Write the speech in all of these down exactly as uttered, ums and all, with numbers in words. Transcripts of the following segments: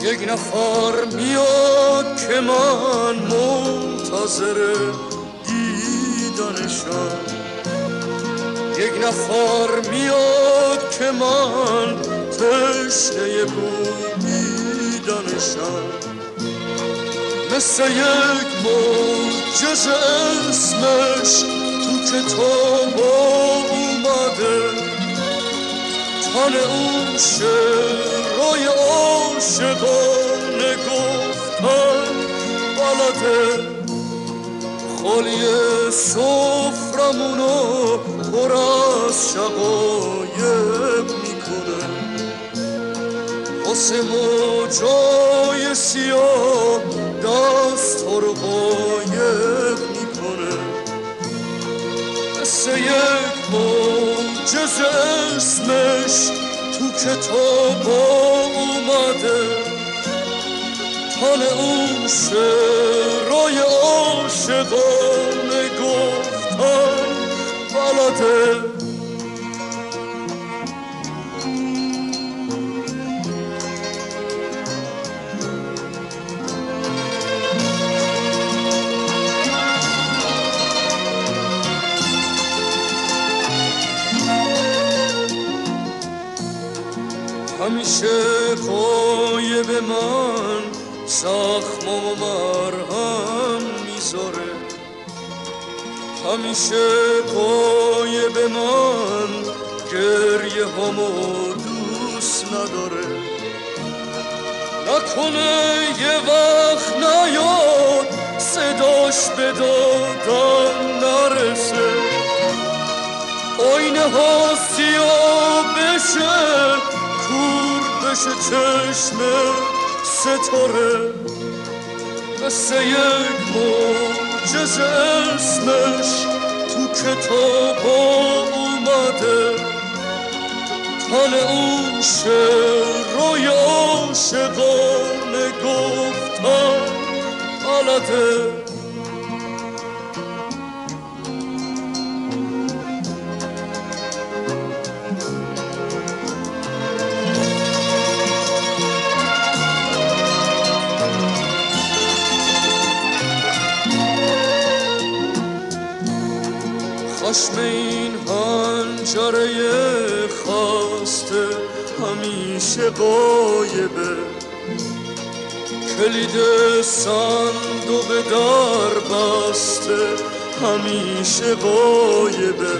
یک نفر میاد که من منتظر دیدنشم، یک نفر میاد که من تشنه بویدنشم، مثل یک معجزه اسمش تو کتاب اومده، تن اون شعرهای عاشقانه گفتن بلده، خالی سفرمونو پر از شقایق میکنه، واسه ما جای سیاه دست ها رو قایق میکنه، مثل یک معجزه اسمش تو کتاب اومده، تن اون شعرهای عاشقانه گفتن بلده. همیشه قایب من زخم و مرهم میذاره، همیشه قایب من گریه همو دوست نداره، نکنه یه وقت نیاد صداش به دادن نرسه، آینه ها سیاه بشه کور بشه چشم ستاره، مثل یک معجزه اسمش تو کتاب اومده، تن اون شعرهای عاشقانه گفتن بلده. خشم این حنجره خسته همیشه غایبه، کلید صندوق در بسته همیشه غایبه،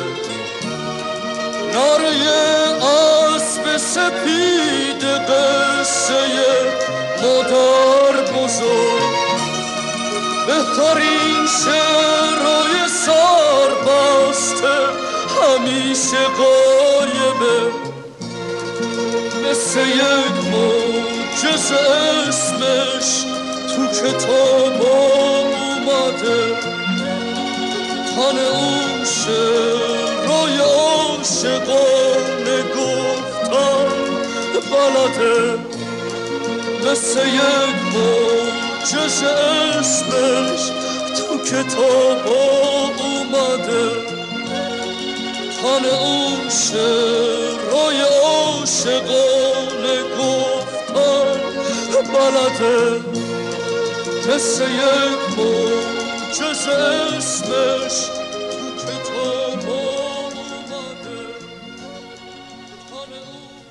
نره اسب سپید قصه مادر بزرگ، بهترین شعرهای سربسته همیشه غایبه، مثل یک معجزه اسمش تو کتاب اومده، تن اون شعرهای عاشقانه گفتن بلده، مثل یک معجزه اسمش تو کتاب اومده، تن اون شعرهای عاشقانه گفتن بلده، مثل یک معجزه اسمش تو کتاب اومده، تن اون